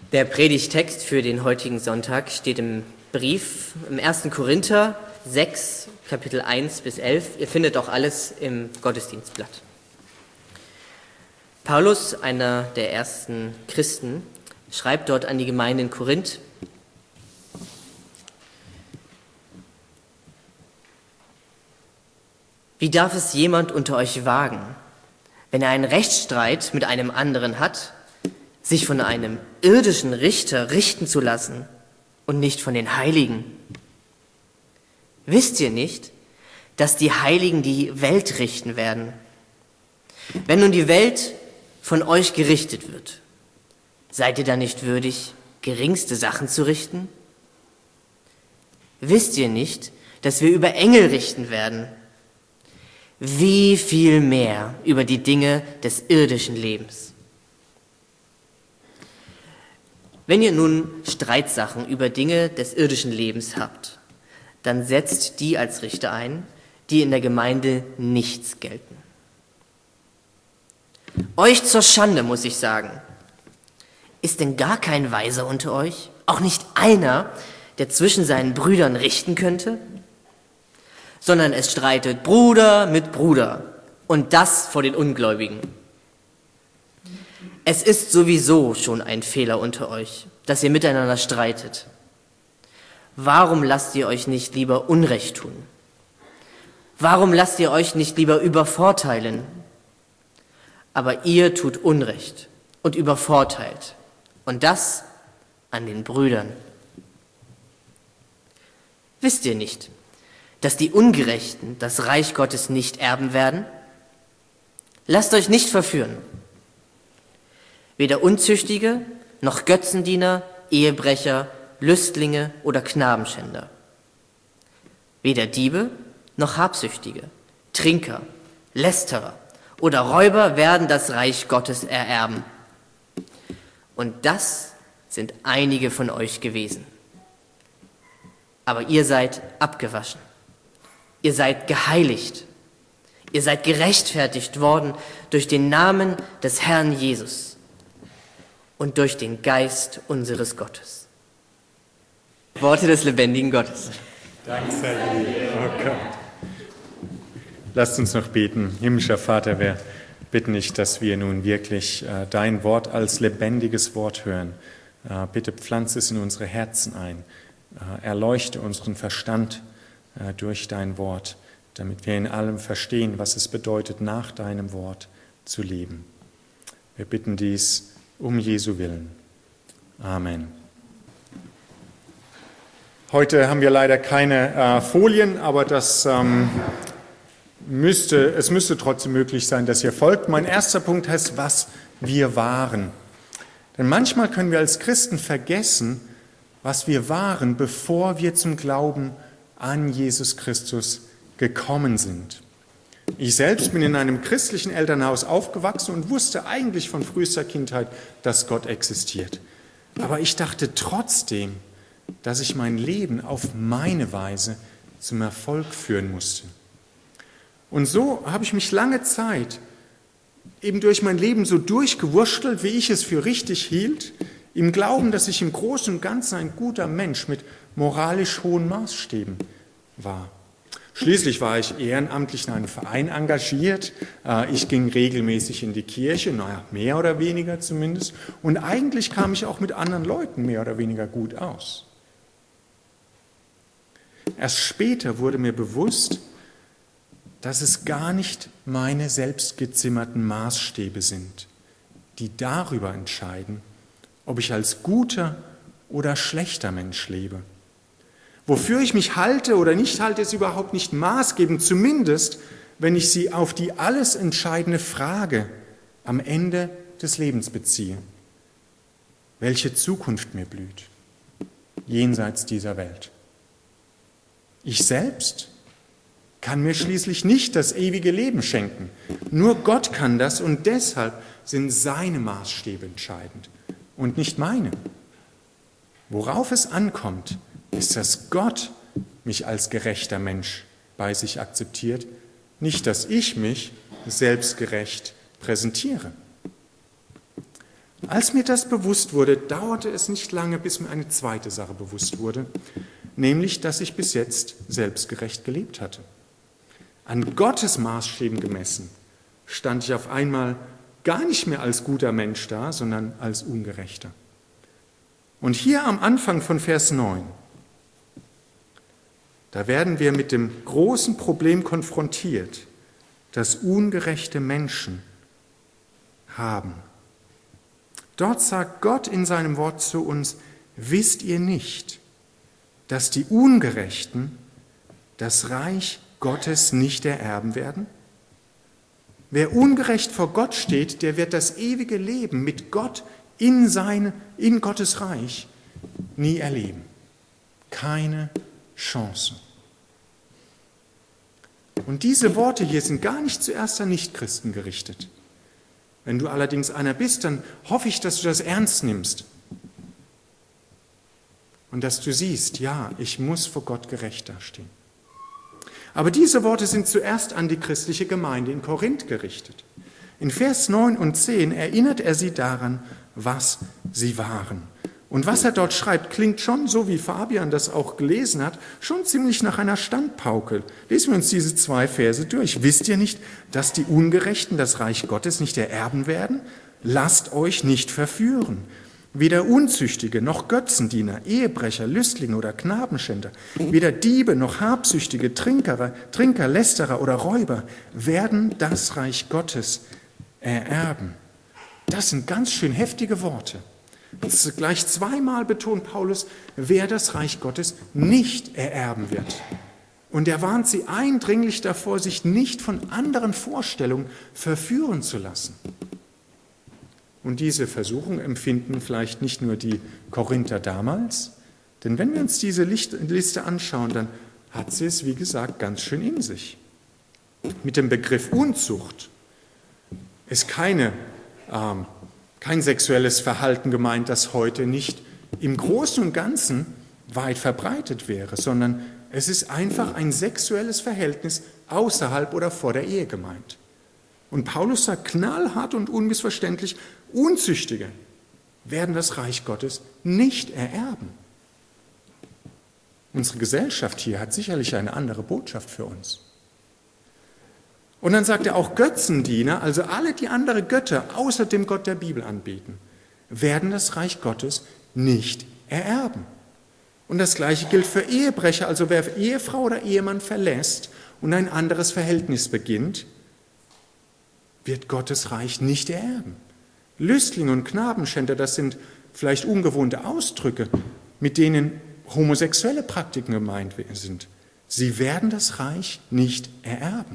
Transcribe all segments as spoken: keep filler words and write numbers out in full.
Der Predigtext für den heutigen Sonntag steht im Brief im ersten Korinther sechs, Kapitel eins bis elf. Ihr findet auch alles im Gottesdienstblatt. Paulus, einer der ersten Christen, schreibt dort an die Gemeinde in Korinth: Wie darf es jemand unter euch wagen, wenn er einen Rechtsstreit mit einem anderen hat, sich von einem irdischen Richter richten zu lassen und nicht von den Heiligen? Wisst ihr nicht, dass die Heiligen die Welt richten werden? Wenn nun die Welt von euch gerichtet wird, seid ihr dann nicht würdig, geringste Sachen zu richten? Wisst ihr nicht, dass wir über Engel richten werden? Wie viel mehr über die Dinge des irdischen Lebens? Wenn ihr nun Streitsachen über Dinge des irdischen Lebens habt, dann setzt die als Richter ein, die in der Gemeinde nichts gelten. Euch zur Schande, muss ich sagen. Ist denn gar kein Weiser unter euch? Auch nicht einer, der zwischen seinen Brüdern richten könnte? Sondern es streitet Bruder mit Bruder, und das vor den Ungläubigen. Es ist sowieso schon ein Fehler unter euch, dass ihr miteinander streitet. Warum lasst ihr euch nicht lieber Unrecht tun? Warum lasst ihr euch nicht lieber übervorteilen? Aber ihr tut Unrecht und übervorteilt, und das an den Brüdern. Wisst ihr nicht, dass die Ungerechten das Reich Gottes nicht erben werden? Lasst euch nicht verführen. Weder Unzüchtige, noch Götzendiener, Ehebrecher, Lüstlinge oder Knabenschänder. Weder Diebe, noch Habsüchtige, Trinker, Lästerer oder Räuber werden das Reich Gottes ererben. Und das sind einige von euch gewesen. Aber ihr seid abgewaschen. Ihr seid geheiligt. Ihr seid gerechtfertigt worden durch den Namen des Herrn Jesus und durch den Geist unseres Gottes. Worte des lebendigen Gottes. Danke sei dir. Oh Gott. Lasst uns noch beten. Himmlischer Vater, wir bitten dich, dass wir nun wirklich äh, dein Wort als lebendiges Wort hören. Äh, bitte pflanze es in unsere Herzen ein. Äh, erleuchte unseren Verstand äh, durch dein Wort, damit wir in allem verstehen, was es bedeutet, nach deinem Wort zu leben. Wir bitten dies um Jesu Willen. Amen. Heute haben wir leider keine äh, Folien, aber das ähm, müsste, es müsste trotzdem möglich sein, dass ihr folgt. Mein erster Punkt heißt, was wir waren. Denn manchmal können wir als Christen vergessen, was wir waren, bevor wir zum Glauben an Jesus Christus gekommen sind. Ich selbst bin in einem christlichen Elternhaus aufgewachsen und wusste eigentlich von frühester Kindheit, dass Gott existiert. Aber ich dachte trotzdem, dass ich mein Leben auf meine Weise zum Erfolg führen musste. Und so habe ich mich lange Zeit eben durch mein Leben so durchgewurschtelt, wie ich es für richtig hielt, im Glauben, dass ich im Großen und Ganzen ein guter Mensch mit moralisch hohen Maßstäben war. Schließlich war ich ehrenamtlich in einem Verein engagiert. Ich ging regelmäßig in die Kirche, naja, mehr oder weniger zumindest. Und eigentlich kam ich auch mit anderen Leuten mehr oder weniger gut aus. Erst später wurde mir bewusst, dass es gar nicht meine selbstgezimmerten Maßstäbe sind, die darüber entscheiden, ob ich als guter oder schlechter Mensch lebe. Wofür ich mich halte oder nicht halte, ist überhaupt nicht maßgebend, zumindest wenn ich sie auf die alles entscheidende Frage am Ende des Lebens beziehe. Welche Zukunft mir blüht, jenseits dieser Welt. Ich selbst kann mir schließlich nicht das ewige Leben schenken. Nur Gott kann das, und deshalb sind seine Maßstäbe entscheidend und nicht meine. Worauf es ankommt, ist, dass Gott mich als gerechter Mensch bei sich akzeptiert, nicht, dass ich mich selbstgerecht präsentiere. Als mir das bewusst wurde, dauerte es nicht lange, bis mir eine zweite Sache bewusst wurde, nämlich, dass ich bis jetzt selbstgerecht gelebt hatte. An Gottes Maßstäben gemessen stand ich auf einmal gar nicht mehr als guter Mensch da, sondern als Ungerechter. Und hier am Anfang von Vers neun, da werden wir mit dem großen Problem konfrontiert, das ungerechte Menschen haben. Dort sagt Gott in seinem Wort zu uns, wisst ihr nicht, dass die Ungerechten das Reich Gottes nicht ererben werden? Wer ungerecht vor Gott steht, der wird das ewige Leben mit Gott in, seine, in Gottes Reich nie erleben. Keine Chance. Und diese Worte hier sind gar nicht zuerst an Nichtchristen gerichtet. Wenn du allerdings einer bist, dann hoffe ich, dass du das ernst nimmst. Und dass du siehst, ja, ich muss vor Gott gerecht dastehen. Aber diese Worte sind zuerst an die christliche Gemeinde in Korinth gerichtet. In Vers neun und zehn erinnert er sie daran, was sie waren. Und was er dort schreibt, klingt schon, so wie Fabian das auch gelesen hat, schon ziemlich nach einer Standpauke. Lesen wir uns diese zwei Verse durch. Wisst ihr nicht, dass die Ungerechten das Reich Gottes nicht ererben werden? Lasst euch nicht verführen. Weder Unzüchtige noch Götzendiener, Ehebrecher, Lüstlinge oder Knabenschänder, weder Diebe noch Habsüchtige, Trinker, Trinker, Lästerer oder Räuber werden das Reich Gottes ererben. Das sind ganz schön heftige Worte. Das ist gleich zweimal betont Paulus, wer das Reich Gottes nicht ererben wird. Und er warnt sie eindringlich davor, sich nicht von anderen Vorstellungen verführen zu lassen. Und diese Versuchung empfinden vielleicht nicht nur die Korinther damals, denn wenn wir uns diese Liste anschauen, dann hat sie es, wie gesagt, ganz schön in sich. Mit dem Begriff Unzucht ist keine, ähm, kein sexuelles Verhalten gemeint, das heute nicht im Großen und Ganzen weit verbreitet wäre, sondern es ist einfach ein sexuelles Verhältnis außerhalb oder vor der Ehe gemeint. Und Paulus sagt knallhart und unmissverständlich, Unzüchtige werden das Reich Gottes nicht ererben. Unsere Gesellschaft hier hat sicherlich eine andere Botschaft für uns. Und dann sagt er auch Götzendiener, also alle, die andere Götter außer dem Gott der Bibel anbeten, werden das Reich Gottes nicht ererben. Und das Gleiche gilt für Ehebrecher, also wer Ehefrau oder Ehemann verlässt und ein anderes Verhältnis beginnt, wird Gottes Reich nicht ererben. Lüstlinge und Knabenschänder, das sind vielleicht ungewohnte Ausdrücke, mit denen homosexuelle Praktiken gemeint sind. Sie werden das Reich nicht ererben.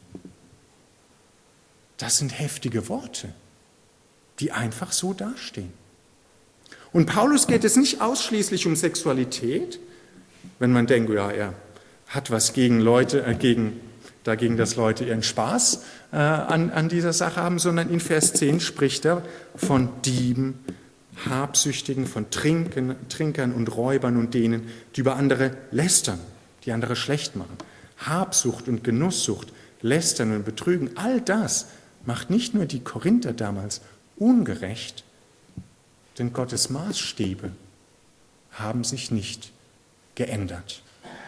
Das sind heftige Worte, die einfach so dastehen. Und Paulus geht es nicht ausschließlich um Sexualität, wenn man denkt, ja, er hat was gegen Leute, äh, gegen, dagegen, dass Leute ihren Spaß äh, an, an dieser Sache haben, sondern in Vers zehn spricht er von Dieben, Habsüchtigen, von Trinken, Trinkern und Räubern und denen, die über andere lästern, die andere schlecht machen. Habsucht und Genusssucht, Lästern und Betrügen, all das macht nicht nur die Korinther damals ungerecht, denn Gottes Maßstäbe haben sich nicht geändert.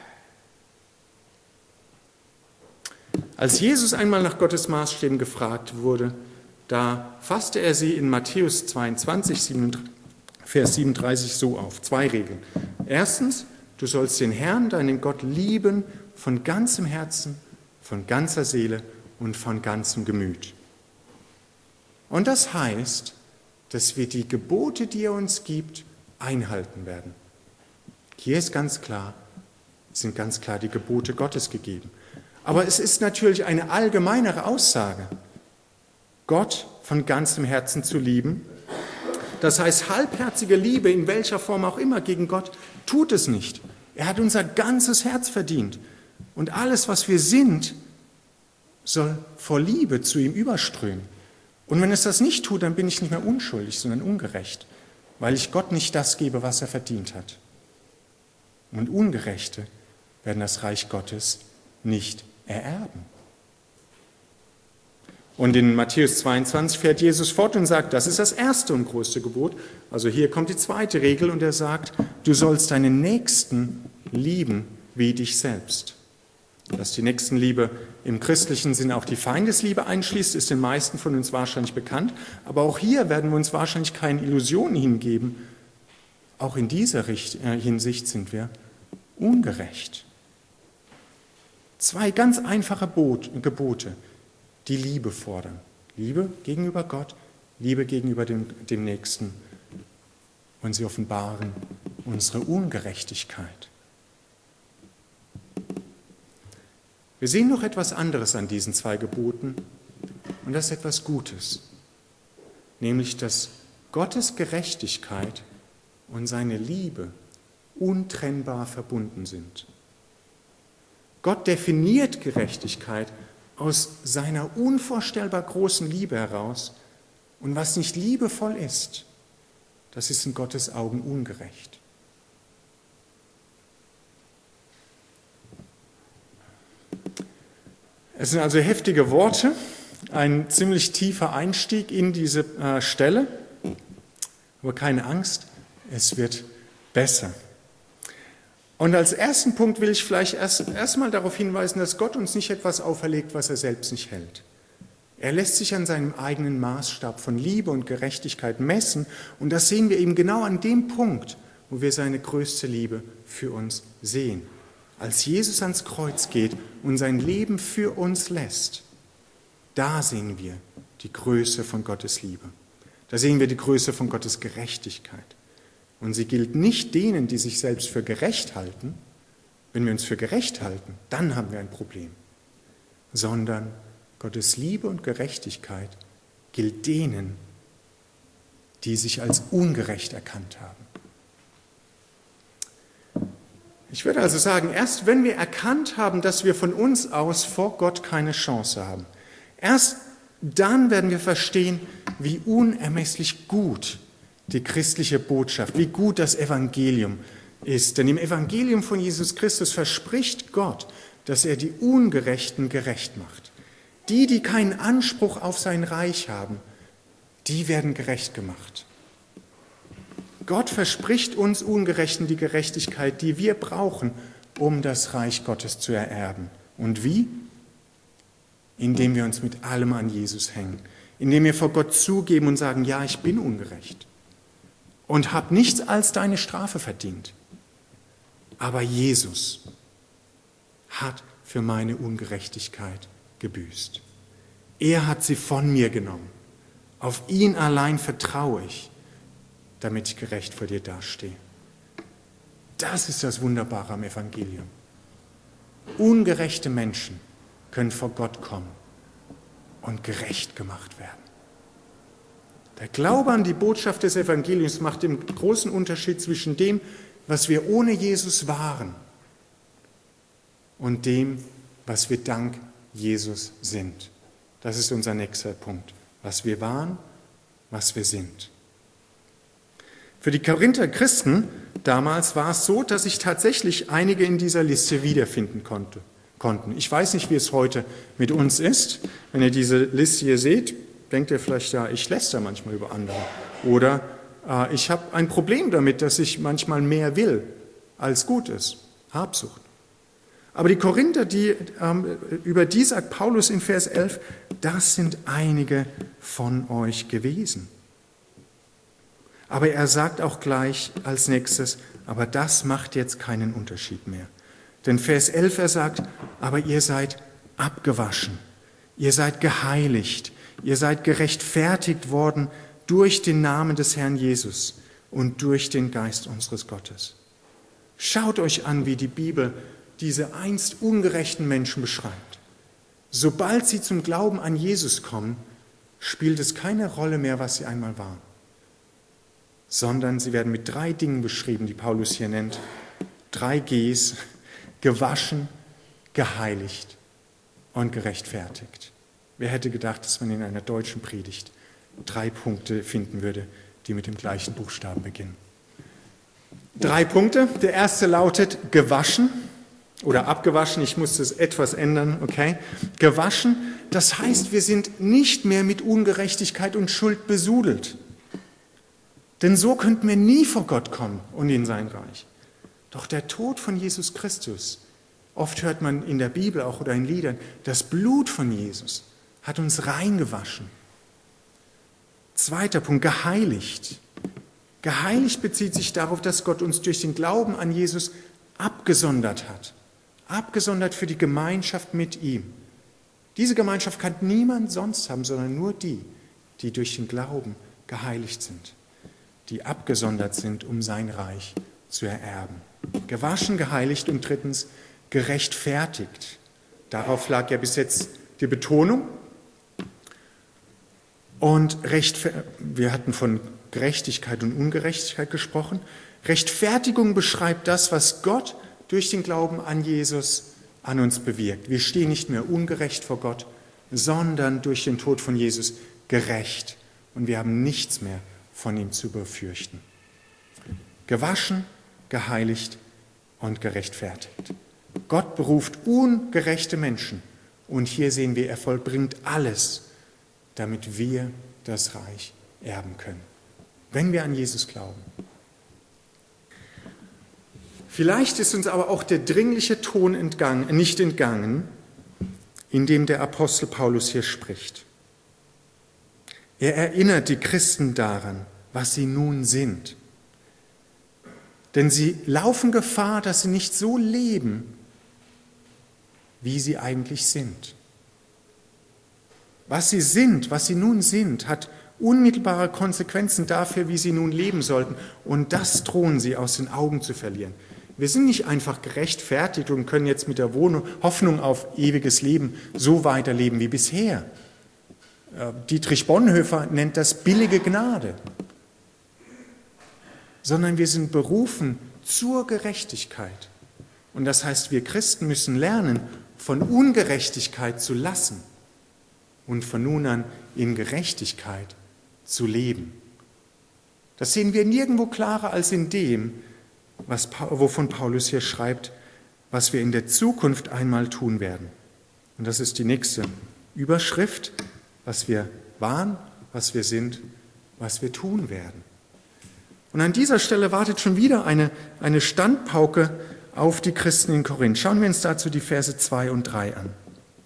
Als Jesus einmal nach Gottes Maßstäben gefragt wurde, da fasste er sie in Matthäus zweiundzwanzig, Vers siebenunddreißig so auf. Zwei Regeln. Erstens, du sollst den Herrn, deinen Gott, lieben von ganzem Herzen, von ganzer Seele und von ganzem Gemüt. Und das heißt, dass wir die Gebote, die er uns gibt, einhalten werden. Hier ist ganz klar, sind ganz klar die Gebote Gottes gegeben. Aber es ist natürlich eine allgemeinere Aussage, Gott von ganzem Herzen zu lieben. Das heißt, halbherzige Liebe, in welcher Form auch immer, gegen Gott, tut es nicht. Er hat unser ganzes Herz verdient. Und alles, was wir sind, soll vor Liebe zu ihm überströmen. Und wenn es das nicht tut, dann bin ich nicht mehr unschuldig, sondern ungerecht, weil ich Gott nicht das gebe, was er verdient hat. Und Ungerechte werden das Reich Gottes nicht ererben. Und in Matthäus zweiundzwanzig fährt Jesus fort und sagt, das ist das erste und größte Gebot. Also hier kommt die zweite Regel und er sagt, du sollst deinen Nächsten lieben wie dich selbst. Dass die Nächstenliebe im christlichen Sinn auch die Feindesliebe einschließt, ist den meisten von uns wahrscheinlich bekannt. Aber auch hier werden wir uns wahrscheinlich keine Illusionen hingeben. Auch in dieser Hinsicht sind wir ungerecht. Zwei ganz einfache Gebote, die Liebe fordern. Liebe gegenüber Gott, Liebe gegenüber dem, dem Nächsten. Und sie offenbaren unsere Ungerechtigkeit. Wir sehen noch etwas anderes an diesen zwei Geboten und das ist etwas Gutes, nämlich dass Gottes Gerechtigkeit und seine Liebe untrennbar verbunden sind. Gott definiert Gerechtigkeit aus seiner unvorstellbar großen Liebe heraus und was nicht liebevoll ist, das ist in Gottes Augen ungerecht. Es sind also heftige Worte, ein ziemlich tiefer Einstieg in diese äh, Stelle, aber keine Angst, es wird besser. Und als ersten Punkt will ich vielleicht erst erstmal darauf hinweisen, dass Gott uns nicht etwas auferlegt, was er selbst nicht hält. Er lässt sich an seinem eigenen Maßstab von Liebe und Gerechtigkeit messen und das sehen wir eben genau an dem Punkt, wo wir seine größte Liebe für uns sehen. Als Jesus ans Kreuz geht und sein Leben für uns lässt, da sehen wir die Größe von Gottes Liebe. Da sehen wir die Größe von Gottes Gerechtigkeit. Und sie gilt nicht denen, die sich selbst für gerecht halten. Wenn wir uns für gerecht halten, dann haben wir ein Problem. Sondern Gottes Liebe und Gerechtigkeit gilt denen, die sich als ungerecht erkannt haben. Ich würde also sagen, erst wenn wir erkannt haben, dass wir von uns aus vor Gott keine Chance haben, erst dann werden wir verstehen, wie unermesslich gut die christliche Botschaft, wie gut das Evangelium ist. Denn im Evangelium von Jesus Christus verspricht Gott, dass er die Ungerechten gerecht macht. Die, die keinen Anspruch auf sein Reich haben, die werden gerecht gemacht. Gott verspricht uns Ungerechten die Gerechtigkeit, die wir brauchen, um das Reich Gottes zu ererben. Und wie? Indem wir uns mit allem an Jesus hängen. Indem wir vor Gott zugeben und sagen, ja, ich bin ungerecht und habe nichts als deine Strafe verdient. Aber Jesus hat für meine Ungerechtigkeit gebüßt. Er hat sie von mir genommen. Auf ihn allein vertraue ich, damit ich gerecht vor dir dastehe. Das ist das Wunderbare am Evangelium. Ungerechte Menschen können vor Gott kommen und gerecht gemacht werden. Der Glaube an die Botschaft des Evangeliums macht den großen Unterschied zwischen dem, was wir ohne Jesus waren, und dem, was wir dank Jesus sind. Das ist unser nächster Punkt. Was wir waren, was wir sind. Für die Korinther Christen damals war es so, dass sich tatsächlich einige in dieser Liste wiederfinden konnte, konnten. Ich weiß nicht, wie es heute mit uns ist. Wenn ihr diese Liste hier seht, denkt ihr vielleicht, ja, ich läster manchmal über andere. Oder äh, ich habe ein Problem damit, dass ich manchmal mehr will, als gut ist. Habsucht. Aber die Korinther, die, ähm, über die sagt Paulus in Vers elf, das sind einige von euch gewesen. Aber er sagt auch gleich als nächstes, aber das macht jetzt keinen Unterschied mehr. Denn Vers elf, er sagt, aber ihr seid abgewaschen, ihr seid geheiligt, ihr seid gerechtfertigt worden durch den Namen des Herrn Jesus und durch den Geist unseres Gottes. Schaut euch an, wie die Bibel diese einst ungerechten Menschen beschreibt. Sobald sie zum Glauben an Jesus kommen, spielt es keine Rolle mehr, was sie einmal waren, sondern sie werden mit drei Dingen beschrieben, die Paulus hier nennt. Drei Gs, gewaschen, geheiligt und gerechtfertigt. Wer hätte gedacht, dass man in einer deutschen Predigt drei Punkte finden würde, die mit dem gleichen Buchstaben beginnen? Drei Punkte. Der erste lautet gewaschen. Oder abgewaschen, ich musste es etwas ändern, okay? Gewaschen, das heißt, wir sind nicht mehr mit Ungerechtigkeit und Schuld besudelt. Denn so könnten wir nie vor Gott kommen und in sein Reich. Doch der Tod von Jesus Christus, oft hört man in der Bibel auch oder in Liedern, das Blut von Jesus hat uns reingewaschen. Zweiter Punkt, geheiligt. Geheiligt bezieht sich darauf, dass Gott uns durch den Glauben an Jesus abgesondert hat. Abgesondert für die Gemeinschaft mit ihm. Diese Gemeinschaft kann niemand sonst haben, sondern nur die, die durch den Glauben geheiligt sind, die abgesondert sind, um sein Reich zu ererben. Gewaschen, geheiligt und drittens gerechtfertigt. Darauf lag ja bis jetzt die Betonung. Und Rechtfer- wir hatten von Gerechtigkeit und Ungerechtigkeit gesprochen. Rechtfertigung beschreibt das, was Gott durch den Glauben an Jesus an uns bewirkt. Wir stehen nicht mehr ungerecht vor Gott, sondern durch den Tod von Jesus gerecht. Und wir haben nichts mehr von ihm zu befürchten. Gewaschen, geheiligt und gerechtfertigt. Gott beruft ungerechte Menschen. Und hier sehen wir, er vollbringt alles, damit wir das Reich erben können. Wenn wir an Jesus glauben. Vielleicht ist uns aber auch der dringliche Ton entgangen, nicht entgangen, in dem der Apostel Paulus hier spricht. Er erinnert die Christen daran, was sie nun sind. Denn sie laufen Gefahr, dass sie nicht so leben, wie sie eigentlich sind. Was sie sind, was sie nun sind, hat unmittelbare Konsequenzen dafür, wie sie nun leben sollten. Und das drohen sie aus den Augen zu verlieren. Wir sind nicht einfach gerechtfertigt und können jetzt mit der Hoffnung auf ewiges Leben so weiterleben wie bisher. Dietrich Bonhoeffer nennt das billige Gnade. Sondern wir sind berufen zur Gerechtigkeit. Und das heißt, wir Christen müssen lernen, von Ungerechtigkeit zu lassen und von nun an in Gerechtigkeit zu leben. Das sehen wir nirgendwo klarer als in dem, was, wovon Paulus hier schreibt, was wir in der Zukunft einmal tun werden. Und das ist die nächste Überschrift, was wir waren, was wir sind, was wir tun werden. Und an dieser Stelle wartet schon wieder eine, eine Standpauke auf die Christen in Korinth. Schauen wir uns dazu die Verse zwei und drei an.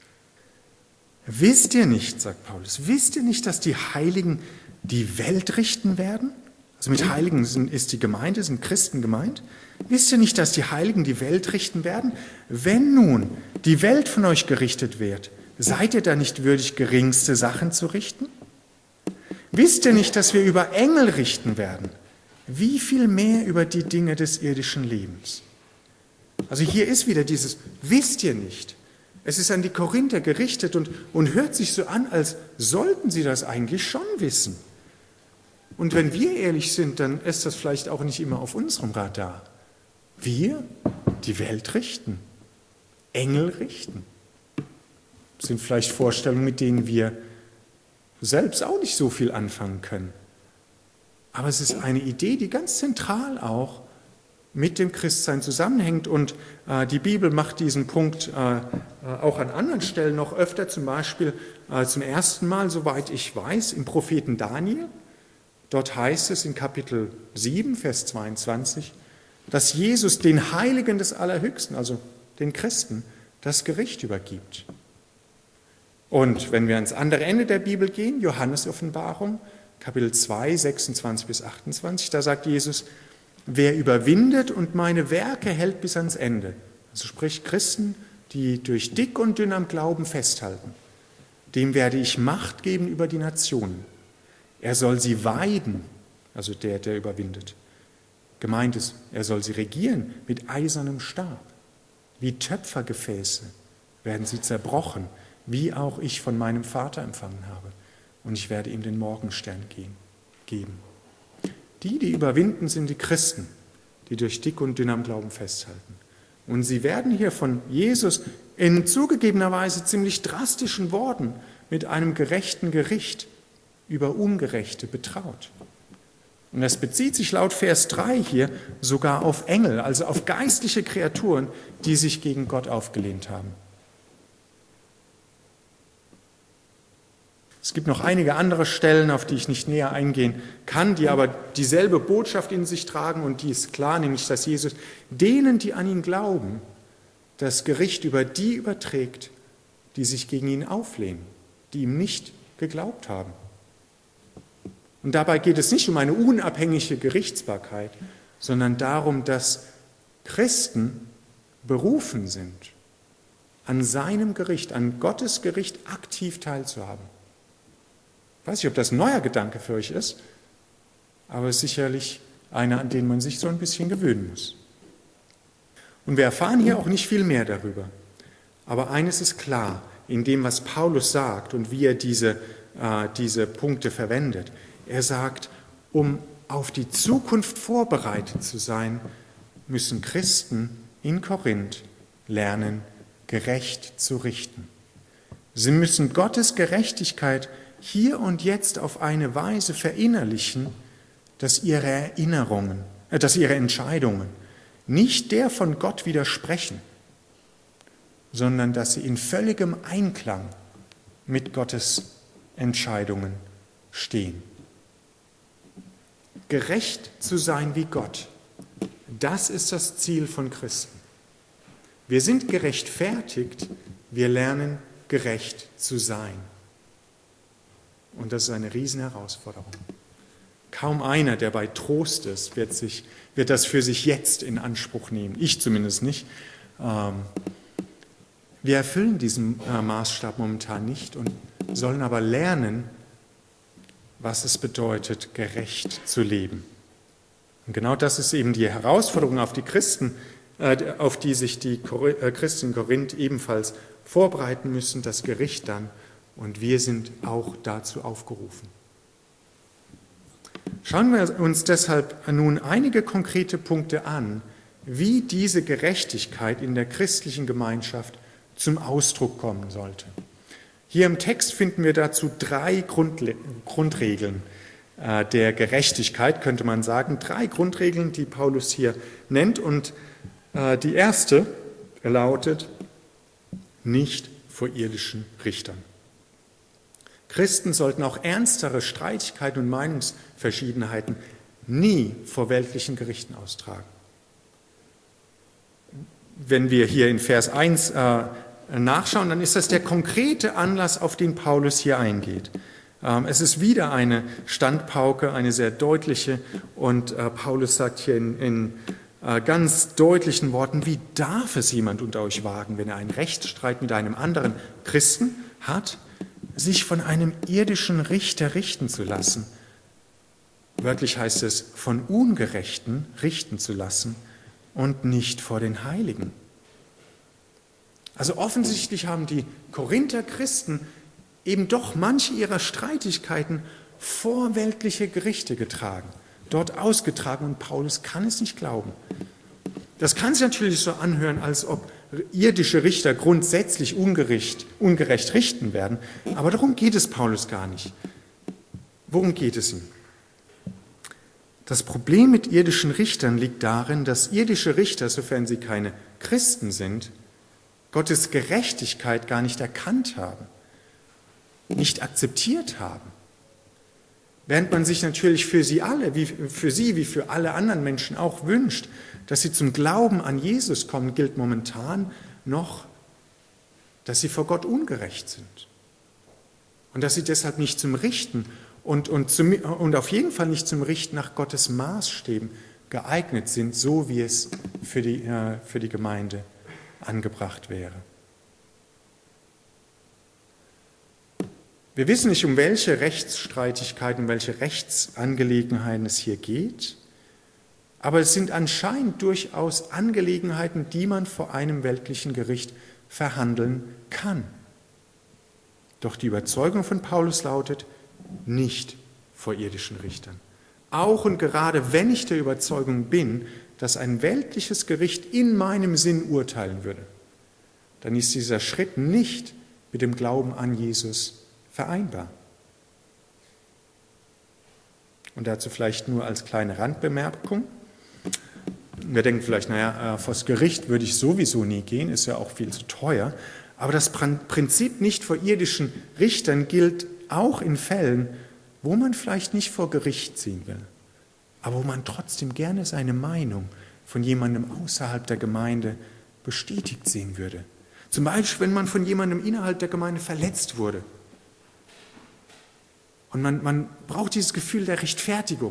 Wisst ihr nicht, sagt Paulus, wisst ihr nicht, dass die Heiligen die Welt richten werden? Also mit Heiligen sind, ist die Gemeinde, sind Christen gemeint. Wisst ihr nicht, dass die Heiligen die Welt richten werden? Wenn nun die Welt von euch gerichtet wird, seid ihr da nicht würdig, geringste Sachen zu richten? Wisst ihr nicht, dass wir über Engel richten werden? Wie viel mehr über die Dinge des irdischen Lebens? Also hier ist wieder dieses, wisst ihr nicht? Es ist an die Korinther gerichtet und, und hört sich so an, als sollten sie das eigentlich schon wissen. Und wenn wir ehrlich sind, dann ist das vielleicht auch nicht immer auf unserem Radar. Wir die Welt richten, Engel richten. Das sind vielleicht Vorstellungen, mit denen wir selbst auch nicht so viel anfangen können. Aber es ist eine Idee, die ganz zentral auch mit dem Christsein zusammenhängt. Und äh, die Bibel macht diesen Punkt äh, auch an anderen Stellen noch öfter, zum Beispiel äh, zum ersten Mal, soweit ich weiß, im Propheten Daniel. Dort heißt es in Kapitel sieben, Vers zweiundzwanzig, dass Jesus den Heiligen des Allerhöchsten, also den Christen, das Gericht übergibt. Und wenn wir ans andere Ende der Bibel gehen, Johannes Offenbarung, Kapitel zwei, sechsundzwanzig bis achtundzwanzig, da sagt Jesus, wer überwindet und meine Werke hält bis ans Ende, also sprich Christen, die durch dick und dünn am Glauben festhalten, dem werde ich Macht geben über die Nationen. Er soll sie weiden, also der, der überwindet. Gemeint ist, er soll sie regieren mit eisernem Stab. Wie Töpfergefäße werden sie zerbrochen, wie auch ich von meinem Vater empfangen habe. Und ich werde ihm den Morgenstern geben. Die, die überwinden, sind die Christen, die durch dick und dünn am Glauben festhalten. Und sie werden hier von Jesus in zugegebenerweise ziemlich drastischen Worten mit einem gerechten Gericht über Ungerechte betraut. Und das bezieht sich laut Vers drei hier sogar auf Engel, also auf geistliche Kreaturen, die sich gegen Gott aufgelehnt haben. Es gibt noch einige andere Stellen, auf die ich nicht näher eingehen kann, die aber dieselbe Botschaft in sich tragen, und die ist klar, nämlich dass Jesus denen, die an ihn glauben, das Gericht über die überträgt, die sich gegen ihn auflehnen, die ihm nicht geglaubt haben. Und dabei geht es nicht um eine unabhängige Gerichtsbarkeit, sondern darum, dass Christen berufen sind, an seinem Gericht, an Gottes Gericht aktiv teilzuhaben. Ich weiß nicht, ob das ein neuer Gedanke für euch ist, aber es ist sicherlich einer, an den man sich so ein bisschen gewöhnen muss. Und wir erfahren hier auch nicht viel mehr darüber. Aber eines ist klar, in dem, was Paulus sagt und wie er diese, äh, diese Punkte verwendet. Er sagt, um auf die Zukunft vorbereitet zu sein, müssen Christen in Korinth lernen, gerecht zu richten. Sie müssen Gottes Gerechtigkeit hier und jetzt auf eine Weise verinnerlichen, dass ihre Erinnerungen, äh, dass ihre Entscheidungen nicht der von Gott widersprechen, sondern dass sie in völligem Einklang mit Gottes Entscheidungen stehen. Gerecht zu sein wie Gott, das ist das Ziel von Christen. Wir sind gerechtfertigt, wir lernen gerecht zu sein. Und das ist eine Riesenherausforderung. Kaum einer, der bei Trost ist, wird, sich, wird das für sich jetzt in Anspruch nehmen. Ich zumindest nicht. Wir erfüllen diesen Maßstab momentan nicht und sollen aber lernen, was es bedeutet, gerecht zu leben. Und genau das ist eben die Herausforderung auf die Christen, auf die sich die Christen in Korinth ebenfalls vorbereiten müssen, das Gericht dann. Und wir sind auch dazu aufgerufen. Schauen wir uns deshalb nun einige konkrete Punkte an, wie diese Gerechtigkeit in der christlichen Gemeinschaft zum Ausdruck kommen sollte. Hier im Text finden wir dazu drei Grundle- Grundregeln äh, der Gerechtigkeit, könnte man sagen. Drei Grundregeln, die Paulus hier nennt. Und äh, die erste lautet, nicht vor irdischen Richtern. Christen sollten auch ernstere Streitigkeiten und Meinungsverschiedenheiten nie vor weltlichen Gerichten austragen. Wenn wir hier in Vers eins äh, nachschauen, dann ist das der konkrete Anlass, auf den Paulus hier eingeht. Ähm, es ist wieder eine Standpauke, eine sehr deutliche, und äh, Paulus sagt hier in, in äh, ganz deutlichen Worten, wie darf es jemand unter euch wagen, wenn er einen Rechtsstreit mit einem anderen Christen hat, sich von einem irdischen Richter richten zu lassen. Wörtlich heißt es, von Ungerechten richten zu lassen und nicht vor den Heiligen. Also offensichtlich haben die Korinther Christen eben doch manche ihrer Streitigkeiten vor weltliche Gerichte getragen, dort ausgetragen, und Paulus kann es nicht glauben. Das kann sich natürlich so anhören, als ob irdische Richter grundsätzlich ungerecht, ungerecht richten werden, aber darum geht es Paulus gar nicht. Worum geht es ihm? Das Problem mit irdischen Richtern liegt darin, dass irdische Richter, sofern sie keine Christen sind, Gottes Gerechtigkeit gar nicht erkannt haben, nicht akzeptiert haben. Während man sich natürlich für sie alle, wie für sie wie für alle anderen Menschen auch wünscht, dass sie zum Glauben an Jesus kommen, gilt momentan noch, dass sie vor Gott ungerecht sind und dass sie deshalb nicht zum Richten und, und, zum, und auf jeden Fall nicht zum Richten nach Gottes Maßstäben geeignet sind, so wie es für die, äh, für die Gemeinde angebracht wäre. Wir wissen nicht, um welche Rechtsstreitigkeiten, um welche Rechtsangelegenheiten es hier geht, aber es sind anscheinend durchaus Angelegenheiten, die man vor einem weltlichen Gericht verhandeln kann. Doch die Überzeugung von Paulus lautet, nicht vor irdischen Richtern. Auch und gerade wenn ich der Überzeugung bin, dass ein weltliches Gericht in meinem Sinn urteilen würde, dann ist dieser Schritt nicht mit dem Glauben an Jesus vereinbar. Und dazu vielleicht nur als kleine Randbemerkung. Wir denken vielleicht, naja, äh, vors Gericht würde ich sowieso nie gehen, ist ja auch viel zu teuer. Aber das Prinzip nicht vor irdischen Richtern gilt auch in Fällen, wo man vielleicht nicht vor Gericht ziehen will, aber wo man trotzdem gerne seine Meinung von jemandem außerhalb der Gemeinde bestätigt sehen würde. Zum Beispiel, wenn man von jemandem innerhalb der Gemeinde verletzt wurde. Und man, man braucht dieses Gefühl der Rechtfertigung.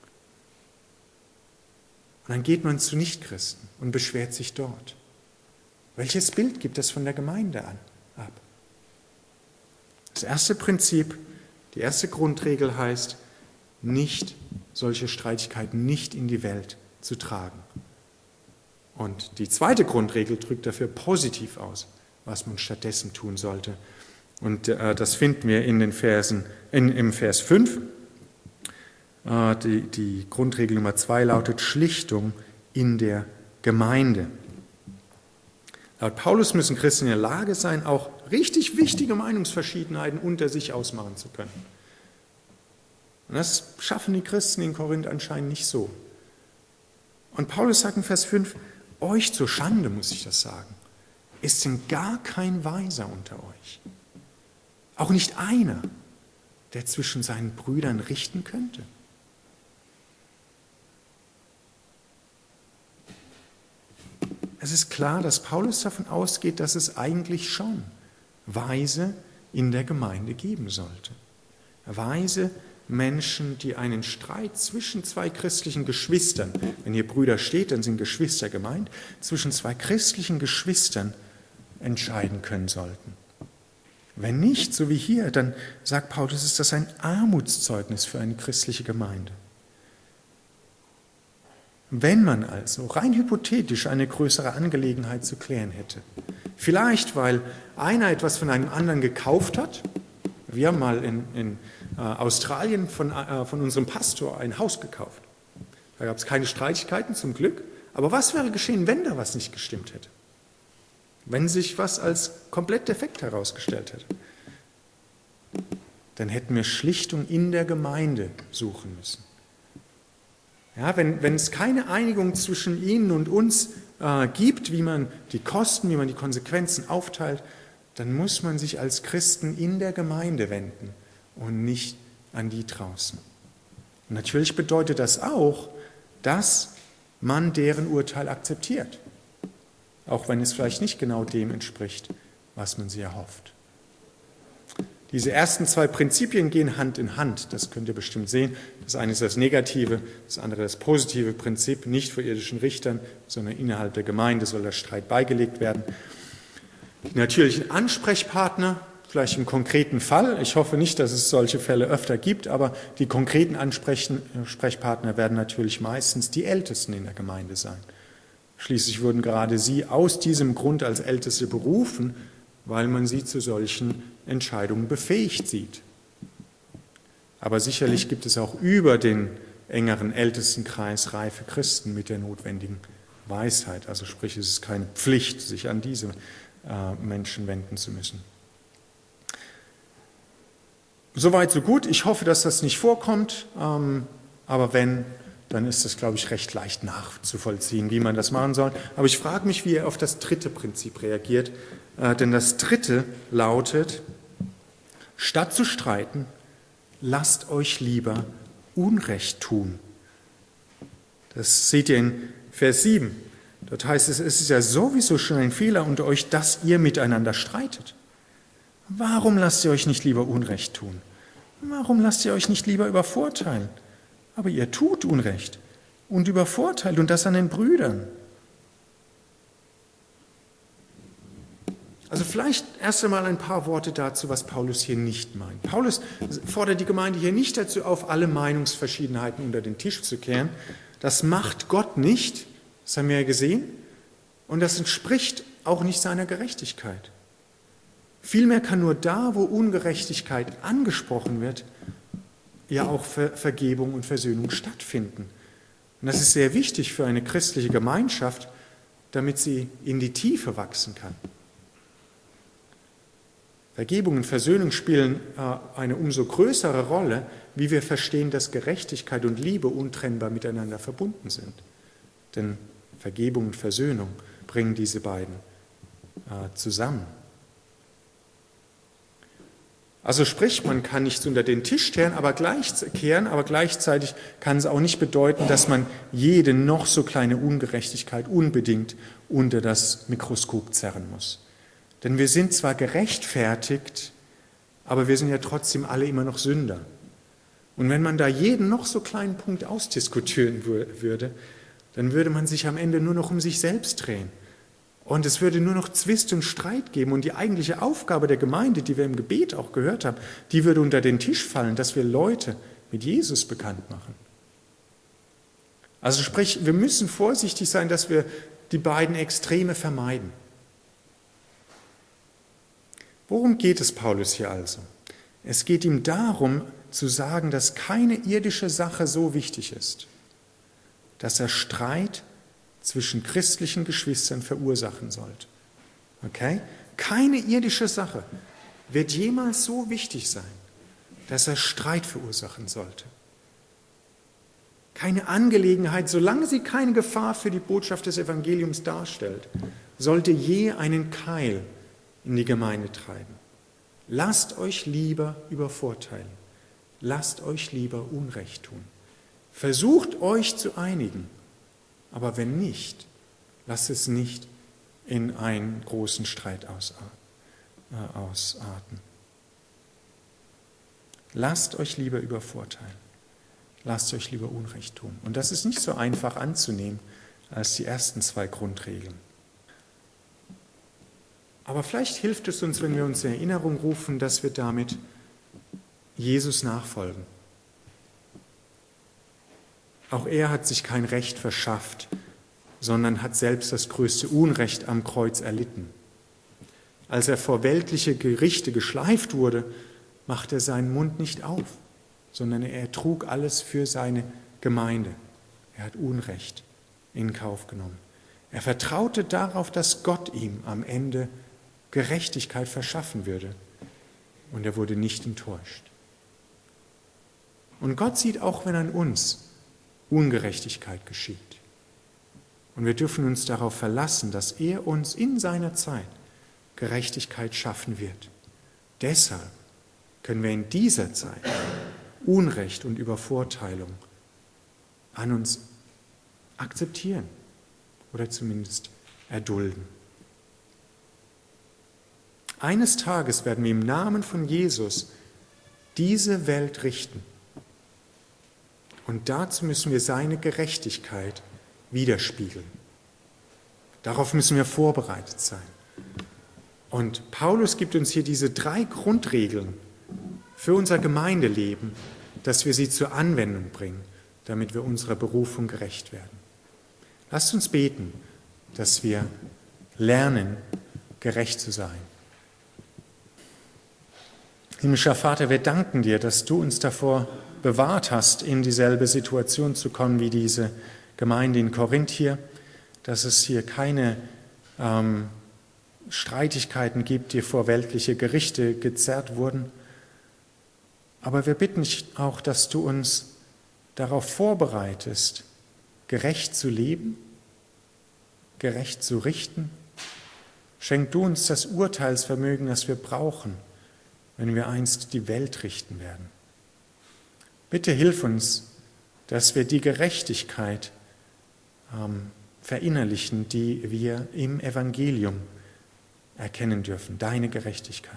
Und dann geht man zu Nichtchristen und beschwert sich dort. Welches Bild gibt es von der Gemeinde an, ab? Das erste Prinzip, die erste Grundregel heißt, nicht solche Streitigkeiten nicht in die Welt zu tragen. Und die zweite Grundregel drückt dafür positiv aus, was man stattdessen tun sollte. Und äh, das finden wir in den Versen, in, im Vers fünf. Äh, die, die Grundregel Nummer zwei lautet Schlichtung in der Gemeinde. Laut Paulus müssen Christen in der Lage sein, auch richtig wichtige Meinungsverschiedenheiten unter sich ausmachen zu können. Und das schaffen die Christen in Korinth anscheinend nicht so. Und Paulus sagt in Vers fünf, euch zur Schande, muss ich das sagen, ist denn gar kein Weiser unter euch. Auch nicht einer, der zwischen seinen Brüdern richten könnte. Es ist klar, dass Paulus davon ausgeht, dass es eigentlich schon Weise in der Gemeinde geben sollte. Weise Menschen, die einen Streit zwischen zwei christlichen Geschwistern, wenn hier Brüder steht, dann sind Geschwister gemeint, zwischen zwei christlichen Geschwistern entscheiden können sollten. Wenn nicht, so wie hier, dann sagt Paulus, ist das ein Armutszeugnis für eine christliche Gemeinde. Wenn man also rein hypothetisch eine größere Angelegenheit zu klären hätte, vielleicht weil einer etwas von einem anderen gekauft hat, wir haben mal in, in äh, Australien von, äh, von unserem Pastor ein Haus gekauft. Da gab es keine Streitigkeiten zum Glück, aber was wäre geschehen, wenn da was nicht gestimmt hätte? Wenn sich was als komplett defekt herausgestellt hätte? Dann hätten wir Schlichtung in der Gemeinde suchen müssen. Ja, wenn, wenn es keine Einigung zwischen ihnen und uns äh, gibt, wie man die Kosten, wie man die Konsequenzen aufteilt, dann muss man sich als Christen in der Gemeinde wenden und nicht an die draußen. Und natürlich bedeutet das auch, dass man deren Urteil akzeptiert, auch wenn es vielleicht nicht genau dem entspricht, was man sich erhofft. Diese ersten zwei Prinzipien gehen Hand in Hand, das könnt ihr bestimmt sehen. Das eine ist das negative, das andere das positive Prinzip, nicht vor irdischen Richtern, sondern innerhalb der Gemeinde soll der Streit beigelegt werden. Die natürlichen Ansprechpartner, vielleicht im konkreten Fall, ich hoffe nicht, dass es solche Fälle öfter gibt, aber die konkreten Ansprechpartner werden natürlich meistens die Ältesten in der Gemeinde sein. Schließlich wurden gerade sie aus diesem Grund als Älteste berufen, weil man sie zu solchen Entscheidungen befähigt sieht. Aber sicherlich gibt es auch über den engeren Ältestenkreis reife Christen mit der notwendigen Weisheit. Also sprich, es ist keine Pflicht, sich an diese äh, Menschen wenden zu müssen. Soweit, so gut. Ich hoffe, dass das nicht vorkommt. Ähm, aber wenn, dann ist das, glaube ich, recht leicht nachzuvollziehen, wie man das machen soll. Aber ich frage mich, wie er auf das dritte Prinzip reagiert. Äh, denn das dritte lautet, statt zu streiten, lasst euch lieber Unrecht tun. Das seht ihr in Vers sieben. Dort heißt es, es ist ja sowieso schon ein Fehler unter euch, dass ihr miteinander streitet. Warum lasst ihr euch nicht lieber Unrecht tun? Warum lasst ihr euch nicht lieber übervorteilen? Aber ihr tut Unrecht und übervorteilt und das an den Brüdern. Also vielleicht erst einmal ein paar Worte dazu, was Paulus hier nicht meint. Paulus fordert die Gemeinde hier nicht dazu auf, alle Meinungsverschiedenheiten unter den Tisch zu kehren. Das macht Gott nicht, das haben wir ja gesehen, und das entspricht auch nicht seiner Gerechtigkeit. Vielmehr kann nur da, wo Ungerechtigkeit angesprochen wird, ja auch Ver- Vergebung und Versöhnung stattfinden. Und das ist sehr wichtig für eine christliche Gemeinschaft, damit sie in die Tiefe wachsen kann. Vergebung und Versöhnung spielen äh, eine umso größere Rolle, wie wir verstehen, dass Gerechtigkeit und Liebe untrennbar miteinander verbunden sind. Denn Vergebung und Versöhnung bringen diese beiden äh, zusammen. Also sprich, man kann nichts unter den Tisch kehren aber, gleich, kehren, aber gleichzeitig kann es auch nicht bedeuten, dass man jede noch so kleine Ungerechtigkeit unbedingt unter das Mikroskop zerren muss. Denn wir sind zwar gerechtfertigt, aber wir sind ja trotzdem alle immer noch Sünder. Und wenn man da jeden noch so kleinen Punkt ausdiskutieren würde, dann würde man sich am Ende nur noch um sich selbst drehen. Und es würde nur noch Zwist und Streit geben. Und die eigentliche Aufgabe der Gemeinde, die wir im Gebet auch gehört haben, die würde unter den Tisch fallen, dass wir Leute mit Jesus bekannt machen. Also sprich, wir müssen vorsichtig sein, dass wir die beiden Extreme vermeiden. Worum geht es Paulus hier also? Es geht ihm darum, zu sagen, dass keine irdische Sache so wichtig ist, dass er Streit zwischen christlichen Geschwistern verursachen sollte. Okay? Keine irdische Sache wird jemals so wichtig sein, dass er Streit verursachen sollte. Keine Angelegenheit, solange sie keine Gefahr für die Botschaft des Evangeliums darstellt, sollte je einen Keil in die Gemeinde treiben. Lasst euch lieber übervorteilen. Lasst euch lieber Unrecht tun. Versucht euch zu einigen. Aber wenn nicht, lasst es nicht in einen großen Streit ausarten. Lasst euch lieber übervorteilen. Lasst euch lieber Unrecht tun. Und das ist nicht so einfach anzunehmen als die ersten zwei Grundregeln. Aber vielleicht hilft es uns, wenn wir uns in Erinnerung rufen, dass wir damit Jesus nachfolgen. Auch er hat sich kein Recht verschafft, sondern hat selbst das größte Unrecht am Kreuz erlitten. Als er vor weltliche Gerichte geschleift wurde, machte er seinen Mund nicht auf, sondern er trug alles für seine Gemeinde. Er hat Unrecht in Kauf genommen. Er vertraute darauf, dass Gott ihm am Ende Gerechtigkeit verschaffen würde. Und er wurde nicht enttäuscht. Und Gott sieht auch, wenn an uns Ungerechtigkeit geschieht. Und wir dürfen uns darauf verlassen, dass er uns in seiner Zeit Gerechtigkeit schaffen wird. Deshalb können wir in dieser Zeit Unrecht und Übervorteilung an uns akzeptieren oder zumindest erdulden. Eines Tages werden wir im Namen von Jesus diese Welt richten. Und dazu müssen wir seine Gerechtigkeit widerspiegeln. Darauf müssen wir vorbereitet sein. Und Paulus gibt uns hier diese drei Grundregeln für unser Gemeindeleben, dass wir sie zur Anwendung bringen, damit wir unserer Berufung gerecht werden. Lasst uns beten, dass wir lernen, gerecht zu sein. Himmlischer Vater, wir danken dir, dass du uns davor bewahrt hast, in dieselbe Situation zu kommen wie diese Gemeinde in Korinth hier, dass es hier keine ähm, Streitigkeiten gibt, die vor weltliche Gerichte gezerrt wurden. Aber wir bitten dich auch, dass du uns darauf vorbereitest, gerecht zu leben, gerecht zu richten. Schenk du uns das Urteilsvermögen, das wir brauchen, wenn wir einst die Welt richten werden. Bitte hilf uns, dass wir die Gerechtigkeit ähm, verinnerlichen, die wir im Evangelium erkennen dürfen, deine Gerechtigkeit.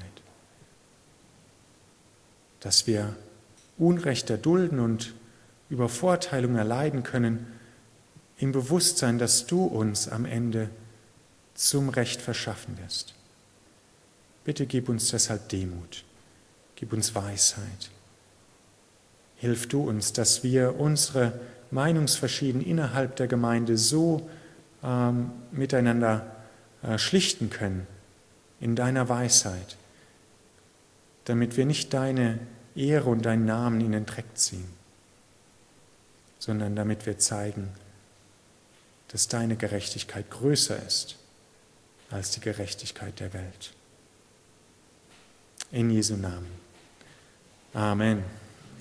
Dass wir Unrecht erdulden und Übervorteilung erleiden können, im Bewusstsein, dass du uns am Ende zum Recht verschaffen wirst. Bitte gib uns deshalb Demut, gib uns Weisheit. Hilf du uns, dass wir unsere Meinungsverschiedenheiten innerhalb der Gemeinde so ähm, miteinander äh, schlichten können, in deiner Weisheit, damit wir nicht deine Ehre und deinen Namen in den Dreck ziehen, sondern damit wir zeigen, dass deine Gerechtigkeit größer ist als die Gerechtigkeit der Welt. In Jesu Namen. Amen.